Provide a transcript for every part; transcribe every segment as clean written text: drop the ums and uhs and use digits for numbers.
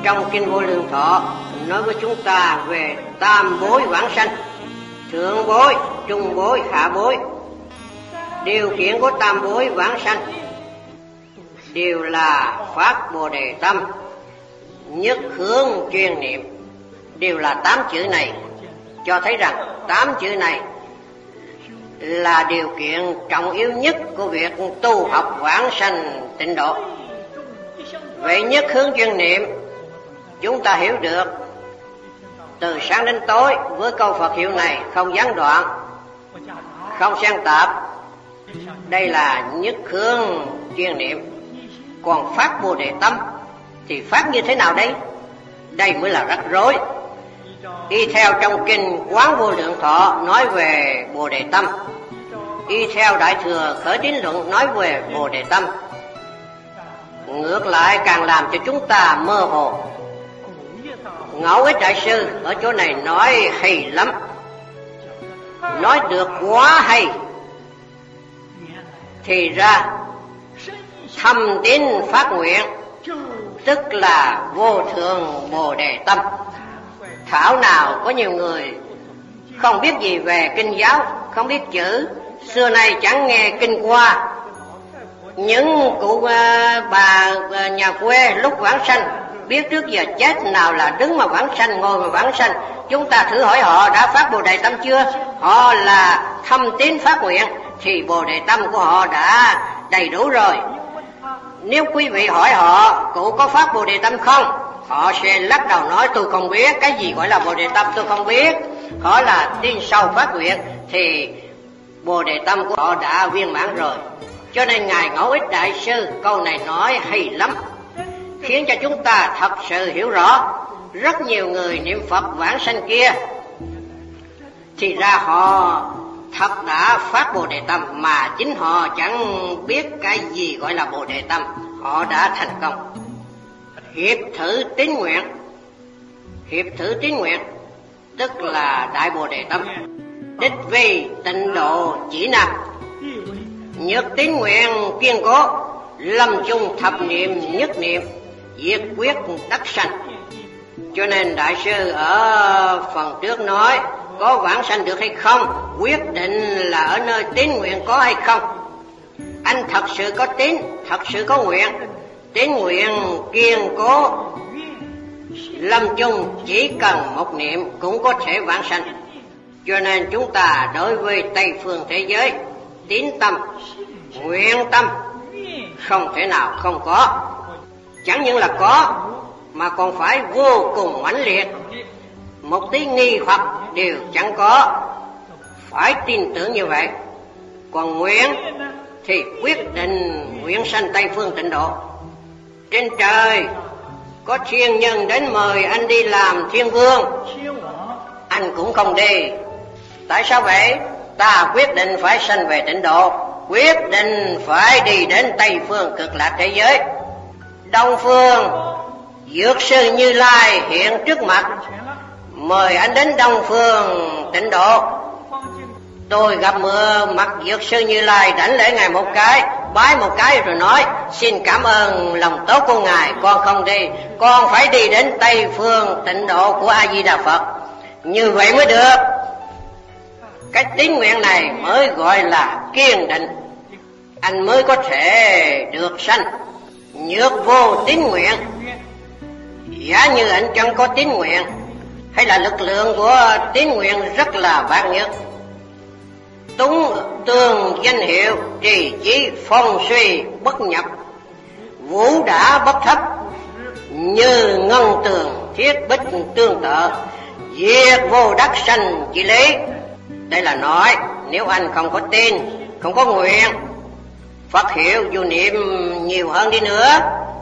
trong Kinh Vô Lượng Thọ nói với chúng ta về tam bối vãng sanh: thượng bối, trung bối, hạ bối. Điều kiện của tam bối vãng sanh đều là phát Bồ Đề tâm, nhất hướng chuyên niệm, đều là 8 chữ này, cho thấy rằng 8 chữ này là điều kiện trọng yếu nhất của việc tu học vãng sanh tịnh độ. Vậy nhất hướng chuyên niệm chúng ta hiểu được từ sáng đến tối với câu Phật hiệu này không gián đoạn, không xen tạp. Đây là nhất hướng chuyên niệm. Còn phát Bồ Đề tâm thì phát như thế nào đấy? Đây mới là rắc rối. Y theo trong Kinh Quán Vô Lượng Thọ nói về Bồ Đề tâm, y theo Đại Thừa Khởi Tín Luận nói về Bồ Đề tâm, ngược lại càng làm cho chúng ta mơ hồ. Ngẫu Ích Đại Sư ở chỗ này nói hay lắm, nói được quá hay. Thì ra thâm tín phát nguyện tức là vô thượng Bồ Đề tâm. Thảo nào có nhiều người không biết gì về kinh giáo, không biết chữ, xưa nay chẳng nghe kinh qua. Những cụ bà nhà quê lúc vãng sanh biết trước giờ chết nào là đứng mà vãng sanh, ngồi mà vãng sanh. Chúng ta thử hỏi họ đã phát Bồ Đề tâm chưa? Họ là thâm tín phát nguyện thì Bồ Đề tâm của họ đã đầy đủ rồi. Nếu quý vị hỏi họ cụ có phát Bồ Đề tâm không, họ sẽ lắc đầu nói tôi không biết. Cái gì gọi là Bồ Đề tâm tôi không biết. Họ là tin sâu phát nguyện thì Bồ Đề tâm của họ đã viên mãn rồi. Cho nên Ngài Ngẫu Ích Đại Sư câu này nói hay lắm, khiến cho chúng ta thật sự hiểu rõ. Rất nhiều người niệm Phật vãng sanh kia thì ra họ thật đã phát Bồ Đề tâm, mà chính họ chẳng biết cái gì gọi là Bồ Đề tâm. Họ đã thành công. Hiệp thử tín nguyện, hiệp thử tín nguyện tức là Đại Bồ Đề tâm, đích vì tịnh độ chỉ nam. Nhất tín nguyện kiên cố, lâm chung thập niệm nhất niệm, diệt quyết đắc sanh. Cho nên Đại Sư ở phần trước nói có vãng sanh được hay không, quyết định là ở nơi tín nguyện có hay không. Anh thật sự có tín, thật sự có nguyện, tín nguyện kiên cố, lâm chung chỉ cần một niệm cũng có thể vãng sanh. Cho nên chúng ta đối với Tây phương thế giới, tín tâm, nguyện tâm không thể nào không có. Chẳng những là có mà còn phải vô cùng mãnh liệt, một tí nghi hoặc đều chẳng có, phải tin tưởng như vậy. Còn nguyện thì quyết định nguyện sanh Tây phương tịnh độ. Trên trời có thiên nhân đến mời anh đi làm thiên vương, anh cũng không đi. Tại sao vậy? Ta quyết định phải sanh về tịnh độ, quyết định phải đi đến Tây phương cực lạc thế giới. Đông phương Dược Sư Như Lai hiện trước mặt, mời anh đến Đông phương tịnh độ. Tôi gặp mặt Dược Sư Như Lai, đảnh lễ Ngài một cái, bái một cái rồi nói xin cảm ơn lòng tốt của Ngài, con không đi, con phải đi đến Tây phương tịnh độ của A Di Đà Phật. Như vậy mới được. Cái tín nguyện này mới gọi là kiên định, anh mới có thể được sanh. Nhược vô tín nguyện, giả như anh chẳng có tín nguyện, hay là lực lượng của tín nguyện rất là vạn nhất, túng tương danh hiệu, trì chí phong suy bất nhập, vũ đã bất thấp, như ngân tường thiết bích tương tự, diệt vô đắc sanh chỉ lý. Đây là nói nếu anh không có tin, không có nguyện, Phật hiệu dù niệm nhiều hơn đi nữa,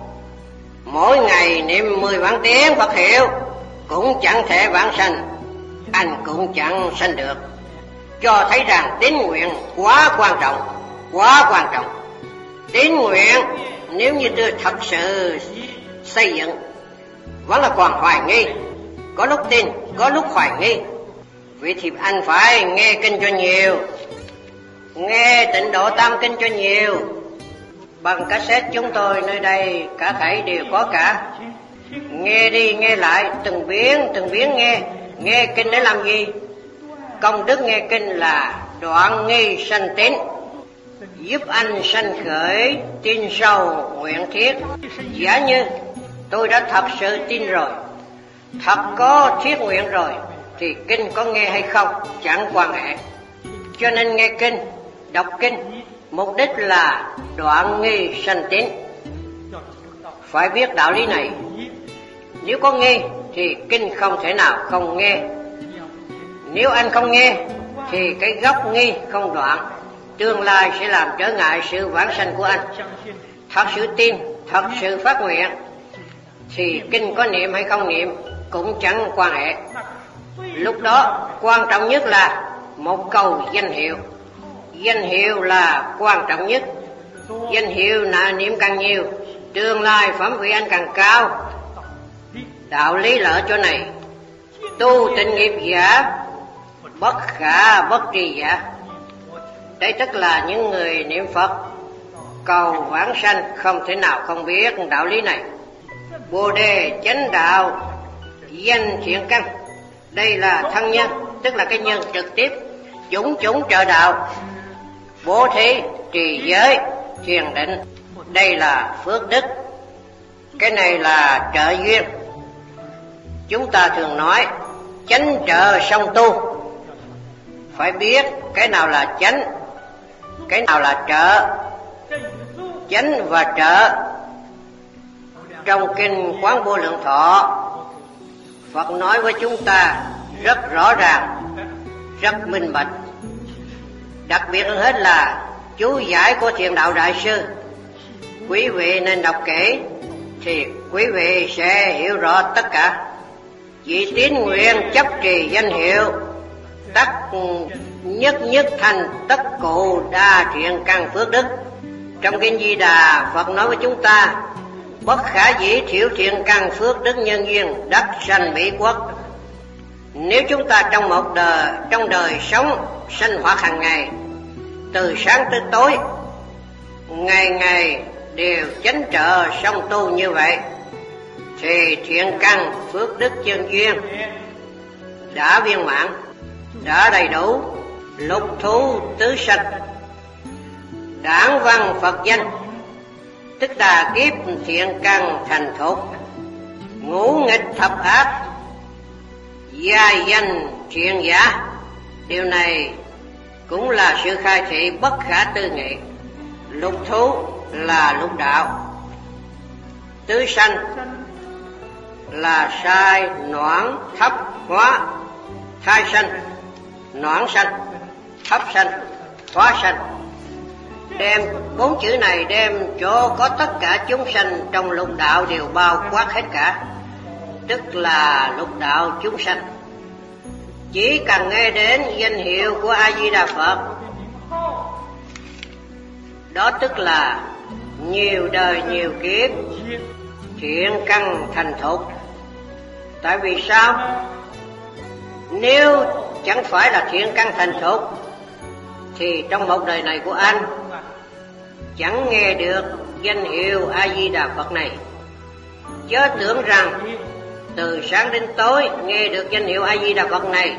mỗi ngày niệm 10 vạn tiếng Phật hiệu cũng chẳng thể vãng sanh, anh cũng chẳng sanh được. Cho thấy rằng tín nguyện quá quan trọng, quá quan trọng. Tín nguyện nếu như tôi thật sự xây dựng vẫn là còn hoài nghi, có lúc tin, có lúc hoài nghi. Vậy thì anh phải nghe kinh cho nhiều, nghe Tịnh Độ Tam Kinh cho nhiều. Bằng cassette chúng tôi nơi đây cả thảy đều có cả. Nghe đi nghe lại, từng biến nghe kinh để làm gì? Công đức nghe kinh là đoạn nghi sanh tín, giúp anh sanh khởi tin sâu nguyện thiết. Giả như tôi đã thật sự tin rồi, thật có thiết nguyện rồi, thì kinh có nghe hay không chẳng quan hệ. Cho nên nghe kinh, đọc kinh, mục đích là đoạn nghi sanh tín. Phải biết đạo lý này. Nếu có nghe thì kinh không thể nào không nghe. Nếu anh không nghe thì cái gốc nghi không đoạn, tương lai sẽ làm trở ngại sự vãng sanh của anh. Thật sự tin, thật sự phát nguyện, thì kinh có niệm hay không niệm cũng chẳng quan hệ. Lúc đó quan trọng nhất là một câu danh hiệu. Danh hiệu là quan trọng nhất. Danh hiệu là niệm càng nhiều, tương lai phẩm vị anh càng cao. Đạo lý là ở chỗ này. Tu tịnh nghiệp giả, bất khả bất tri giả. Đây tức là những người niệm Phật cầu vãng sanh không thể nào không biết đạo lý này. Bồ đề chánh đạo danh thiện căn, đây là thân nhân, tức là cái nhân trực tiếp. Chủng trợ đạo, bố thí, trì giới, thiền định, đây là phước đức. Cái này là trợ duyên. Chúng ta thường nói chánh trợ song tu. Phải biết cái nào là chánh, cái nào là trợ. Chánh và trợ trong kinh Quán Vô Lượng Thọ, Phật nói với chúng ta rất rõ ràng, rất minh bạch. Đặc biệt hơn hết là chú giải của Thiền Đạo Đại Sư. Quý vị nên đọc kỹ thì quý vị sẽ hiểu rõ tất cả. Vì tín nguyện chấp trì danh hiệu, tất nhất thành tất cụ đa thiện căn phước đức. Trong kinh Di Đà, Phật nói với chúng ta bất khả dĩ thiểu thiện căn phước đức nhân duyên đắc sanh Mỹ Quốc. Nếu chúng ta trong đời sống sinh hoạt hàng ngày, từ sáng tới tối, ngày ngày đều chánh trợ song tu như vậy, thì thiện căn phước đức nhân duyên đã viên mãn, đã đầy đủ. Lục thú tứ sanh, đảng văn Phật danh, tức đà kiếp thiện căn thành thục, ngũ nghịch thập ác, gia danh thiện giả. Điều này cũng là sự khai thị bất khả tư nghị. Lục thú là lục đạo, tứ sanh là sai, noãn, thấp, hóa, thai sanh, noãn sanh, thấp sanh, hóa sanh. Đem bốn chữ này đem cho có tất cả chúng sanh trong lục đạo đều bao quát hết cả, tức là lục đạo chúng sanh. Chỉ cần nghe đến danh hiệu của A Di Đà Phật, đó tức là nhiều đời nhiều kiếp thiện căn thành thục. Tại vì sao? Nếu chẳng phải là thiện căn thành thục thì trong một đời này của anh chẳng nghe được danh hiệu A Di Đà Phật này. Chớ tưởng rằng từ sáng đến tối nghe được danh hiệu A Di Đà Phật này,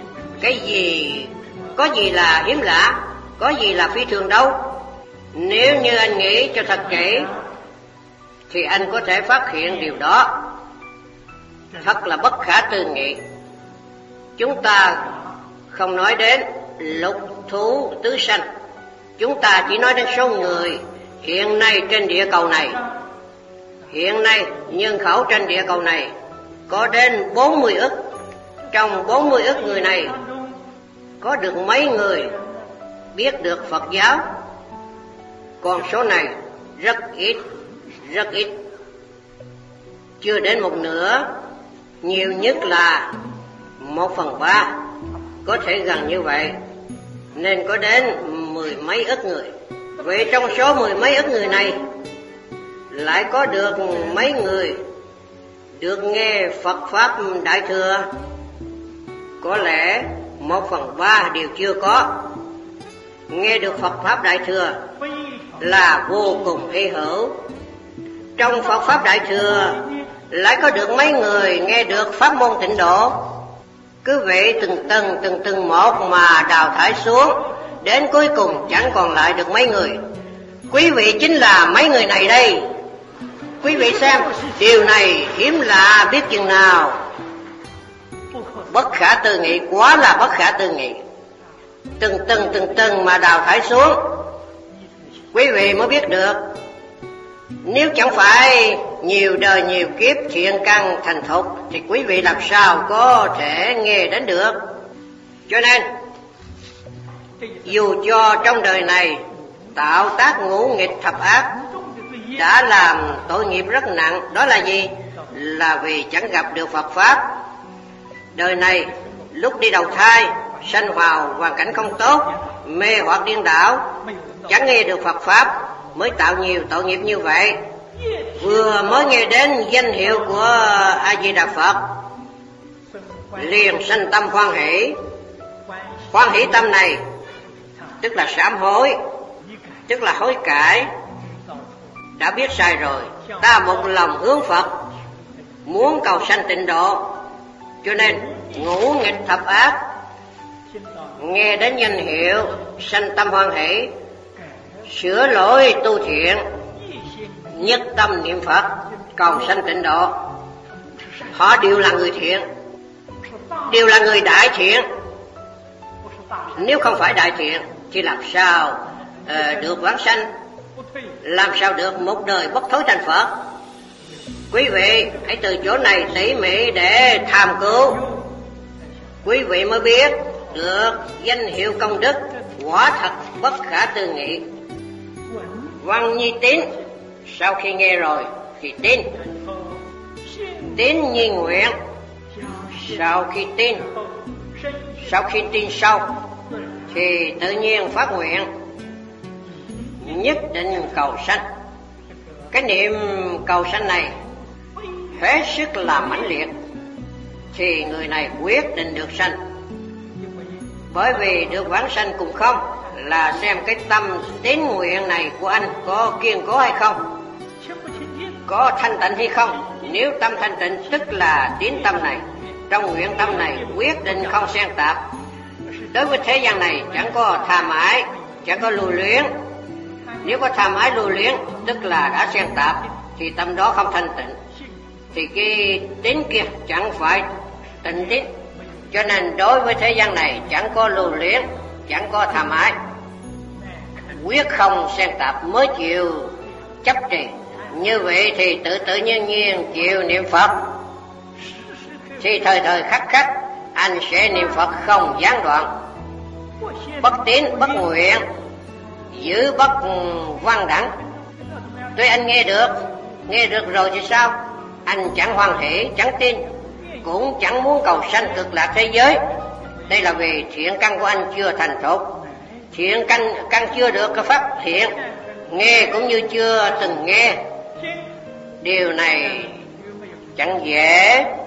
có gì là hiếm lạ, có gì là phi thường đâu. Nếu như anh nghĩ cho thật kỹ thì anh có thể phát hiện điều đó. Thật là bất khả tư nghị. Chúng ta không nói đến lục thú tứ sanh, chúng ta chỉ nói đến số người hiện nay trên địa cầu này. Hiện nay nhân khẩu trên địa cầu này có đến 40 ức. Trong 40 ức người này có được mấy người biết được Phật giáo? Con số này rất ít, chưa đến một nửa, nhiều nhất là 1/3, có thể gần như vậy, nên có đến 10 mấy ức người. Vậy trong số 10 mấy ức người này lại có được mấy người được nghe Phật Pháp Đại Thừa? Có lẽ 1/3 đều chưa có. Nghe được Phật Pháp Đại Thừa là vô cùng hy hữu. Trong Phật Pháp Đại Thừa lại có được mấy người nghe được pháp môn tịnh độ. Cứ vậy từng một mà đào thải xuống, đến cuối cùng chẳng còn lại được mấy người. Quý vị chính là mấy người này đây. Quý vị xem, điều này hiếm lạ biết chừng nào. Bất khả tư nghị, quá là bất khả tư nghị. Từng mà đào thải xuống, quý vị mới biết được. Nếu chẳng phải nhiều đời nhiều kiếp thiện căn thành thục thì quý vị làm sao có thể nghe đến được. Cho nên dù cho trong đời này tạo tác ngũ nghịch thập ác, đã làm tội nghiệp rất nặng, đó là gì? Là vì chẳng gặp được Phật Pháp. Đời này lúc đi đầu thai sanh vào hoàn cảnh không tốt, mê hoặc điên đảo, chẳng nghe được Phật Pháp, mới tạo nhiều tội nghiệp như vậy. Vừa mới nghe đến danh hiệu của A Di Đà Phật liền sanh tâm hoan hỷ. Hoan hỷ tâm này tức là sám hối, tức là hối cải. Đã biết sai rồi, ta một lòng hướng Phật, muốn cầu sanh tịnh độ, cho nên ngũ nghịch thập ác, nghe đến danh hiệu sanh tâm hoan hỷ, sửa lỗi tu thiện, nhất tâm niệm Phật, cầu sanh tịnh độ. Họ đều là người thiện, đều là người đại thiện. Nếu không phải đại thiện thì làm sao được vãng sanh, làm sao được một đời bất thối thành Phật. Quý vị hãy từ chỗ này tỉ mỉ để tham cứu, quý vị mới biết được danh hiệu công đức quả thật bất khả tư nghị. Văn nhi tín, sau khi nghe rồi thì tin. Tín nhi nguyện, sau khi tin sâu thì tự nhiên phát nguyện, nhất định cầu sanh. Cái niệm cầu sanh này hết sức là mãnh liệt thì người này quyết định được sanh. Bởi vì được vãng sanh cùng không là xem cái tâm tín nguyện này của anh có kiên cố hay không, có thanh tịnh hay không. Nếu tâm thanh tịnh tức là tín tâm này, trong nguyện tâm này quyết định không xen tạp. Đối với thế gian này chẳng có tham ái, chẳng có lưu luyến. Nếu có tham ái lưu luyến tức là đã xen tạp, thì tâm đó không thanh tịnh, thì cái tín kia chẳng phải tịnh tín. Cho nên đối với thế gian này chẳng có lưu luyến, chẳng có tham ái, quyết không xen tạp mới chịu chấp trì. Như vậy thì tự nhiên chịu niệm Phật, thì thời khắc anh sẽ niệm Phật không gián đoạn. Bất tín bất nguyện, giữ bất văn đẳng. Tuy anh nghe được rồi thì sao? Anh chẳng hoan hỷ, chẳng tin, cũng chẳng muốn cầu sanh cực lạc thế giới. Đây là vì thiện căn của anh chưa thành thục, thiện căn chưa được cái pháp thiện, nghe cũng như chưa từng nghe. Điều này chẳng dễ.